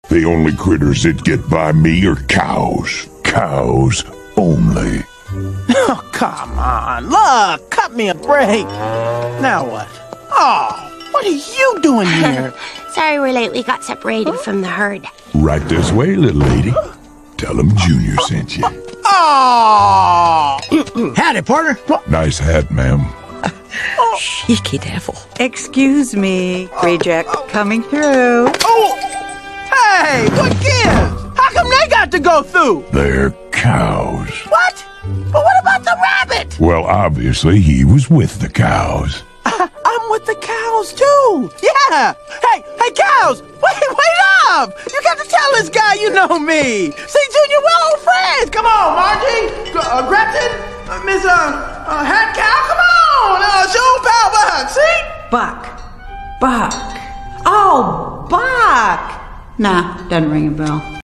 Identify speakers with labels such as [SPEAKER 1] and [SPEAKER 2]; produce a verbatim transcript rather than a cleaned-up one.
[SPEAKER 1] The only critters that get by me are cows. Cows only.
[SPEAKER 2] Oh, come on. Look, cut me a break. Now what? Oh, what are you doing here?
[SPEAKER 3] Sorry we're late. We got separated from the herd.
[SPEAKER 1] Right this way, little lady. Tell them Junior sent you.
[SPEAKER 2] Oh!
[SPEAKER 4] Howdy, partner.
[SPEAKER 1] Nice hat, ma'am.
[SPEAKER 5] Cheeky devil.
[SPEAKER 6] Excuse me, reject coming through.
[SPEAKER 2] Oh! Hey, what gives? How come they got to go through?
[SPEAKER 1] They're cows.
[SPEAKER 2] What? But what about the rabbit?
[SPEAKER 1] Well, obviously, he was with the cows.
[SPEAKER 2] I, I'm with the cows, too. Yeah. Hey, hey, cows. Wait, wait up. You got to tell this guy you know me. See, Junior, we're old friends. Come on, Margie. Uh, Gretchen. Uh, Miss uh, uh, Hat Cow. Come on. Uh, show pal Buck. See?
[SPEAKER 6] Buck. Buck. Oh, Buck. Nah, doesn't ring a bell.